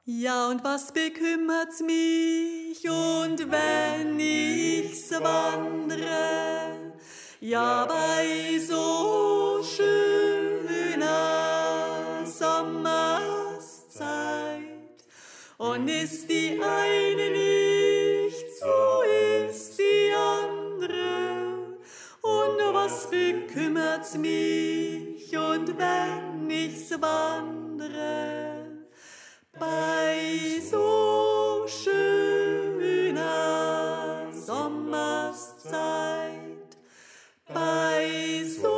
Ja, und was bekümmert's mich, und wenn ich's wandre, ja, bei so schöner Sommerszeit, und ist die eine nicht, so ist die andere, und was bekümmert's mich, und wenn ich's wandre, bei so schöner Sommerszeit, bei so